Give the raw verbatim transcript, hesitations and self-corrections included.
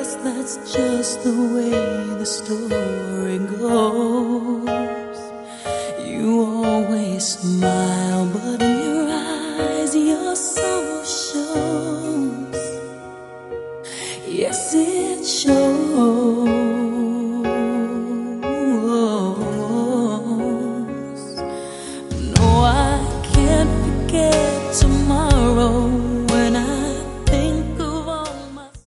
guess that's just the way the story goes. You always smile, but in your eyes your soul shows. Yes, it shows. No, I can't forget